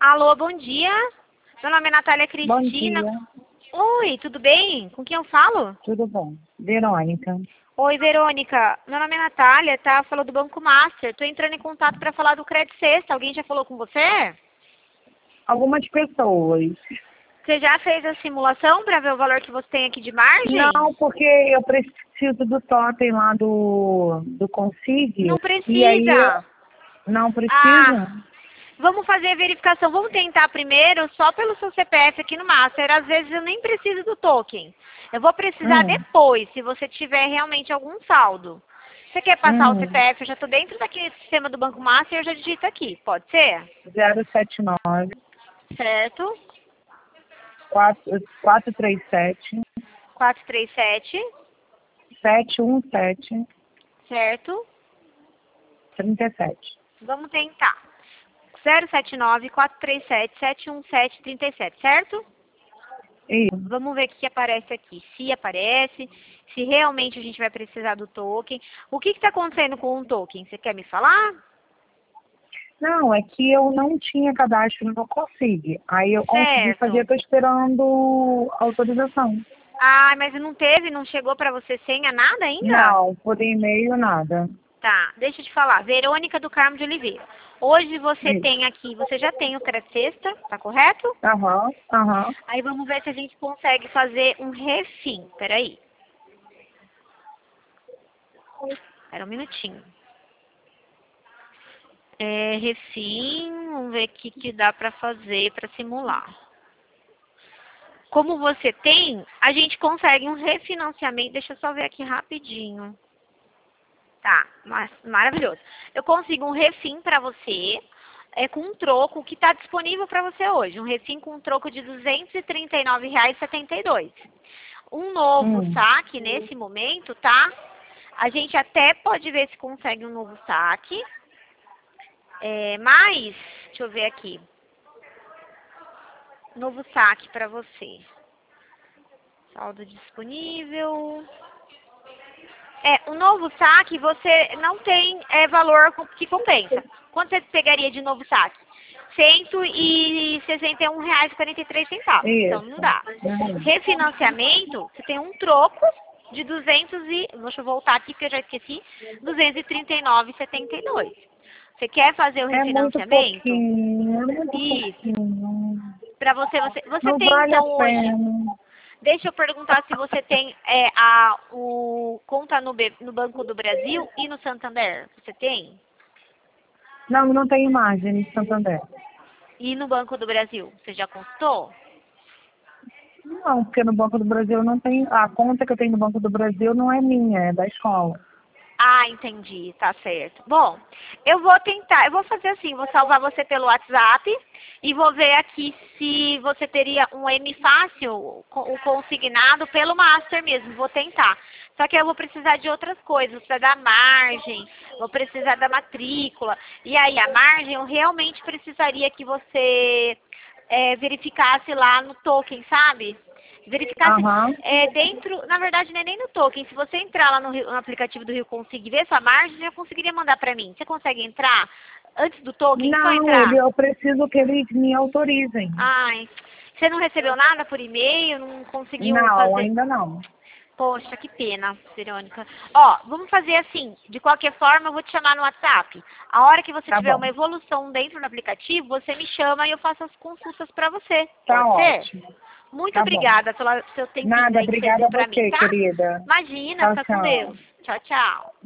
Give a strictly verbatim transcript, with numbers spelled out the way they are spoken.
Alô, bom dia. Meu nome é Natália Bom Cristina. dia, Oi, tudo bem? Com quem eu falo? tudo bom? Verônica. Oi, Verônica. Meu nome é Natália, tá? Falou do Banco Master. Tô entrando em contato para falar do Crédito Sexta. Alguém já falou com você? Algumas pessoas. Você já fez a simulação para ver o valor que você tem aqui de margem? Não, porque eu preciso do totem lá do, do Consig. Não E aí eu precisa. não Ah, precisa? vamos fazer a verificação. Vamos tentar primeiro só pelo seu C P F aqui no Master. Às vezes eu nem preciso do token. Eu vou precisar Hum, depois, se você tiver realmente algum saldo. Você quer passar o hum, C P F? Eu já estou dentro daquele sistema do Banco Master e eu já digito aqui. Pode ser? zero sete nove, Certo. quatro três sete, quatro três sete. sete um sete, Certo. três sete. Vamos tentar. zero sete nove, quatro três sete, sete um sete, três sete, certo? Isso. Vamos ver o que aparece aqui. Se aparece, se realmente a gente vai precisar do token. O que está acontecendo com o token? Você quer me falar? Não, é que eu não tinha cadastro no Consig. Aí eu consegui fazer, Certo. estou esperando autorização. Ah, mas não teve, não chegou para você senha nada ainda? Não, por e-mail nada. Tá, deixa eu te falar. Verônica do Carmo de Oliveira. Hoje você Isso. tem aqui, você já tem o Crédito Sexta, tá correto? Aham, aham. Aí vamos ver se a gente consegue fazer um refim. Peraí. Espera um minutinho. É, refim, vamos ver o que, que dá pra fazer pra simular. Como você tem, a gente consegue um refinanciamento. Deixa eu só ver aqui rapidinho. Tá, mas, maravilhoso. Eu consigo um refim pra você, é, com um troco que está disponível para você hoje. Um refim com um troco de duzentos e trinta e nove reais e setenta e dois centavos. Um novo Hum. saque nesse momento, tá? A gente até pode ver se consegue um novo saque. É, mas, deixa eu ver aqui. Novo saque para você. Saldo disponível. É, o novo saque você não tem é, valor que compensa. Quanto você pegaria de novo saque? cento e sessenta e um reais e quarenta e três centavos. Então não Isso. dá. Uhum. Refinanciamento, você tem um troco de duzentos e... Deixa eu voltar aqui porque eu já esqueci. duzentos e trinta e nove reais e setenta e dois centavos. Você quer fazer o É muito refinanciamento? pouquinho, é muito Isso. pouquinho. Para você, você, você Não tem vale a então hoje... pena. Deixa eu perguntar se você tem é, a o, conta no, B- no Banco do Brasil e no Santander. Você tem? Não, não tem imagem de Santander. E no Banco do Brasil? Você já consultou? Não, porque no Banco do Brasil não tem. A conta que eu tenho no Banco do Brasil não é minha, é da escola. Ah, entendi, tá certo. Bom, eu vou tentar, eu vou fazer assim, vou salvar você pelo WhatsApp e vou ver aqui se você teria um M fácil, o consignado pelo Master mesmo, vou tentar. Só que eu vou precisar de outras coisas, para dar margem, vou precisar da matrícula. E aí, a margem eu realmente precisaria que você é, verificasse lá no token, sabe? Verificasse Aham. é, dentro, na verdade não é nem no token, se você entrar lá no, Rio- no aplicativo do Rio Consig e ver sua margem, você já conseguiria mandar pra mim. Você consegue entrar antes do token? Só Não, entrar. ele, eu preciso que eles me autorizem. Ai, você não recebeu nada por e-mail, não conseguiu Não, fazer? ainda não. Poxa, que pena, Verônica. Ó, vamos fazer assim, de qualquer forma eu vou te chamar no WhatsApp. A hora que você Tá tiver bom. uma evolução dentro do aplicativo, você me chama e eu faço as consultas pra você. Tá Pode ser? ótimo. Muito Tá bom. obrigada pelo seu tempinho Nada, aí que você obrigada deu a pra mim, você, tá? querida. Imagina, Tchau, fica com tchau. Deus. Tchau, tchau.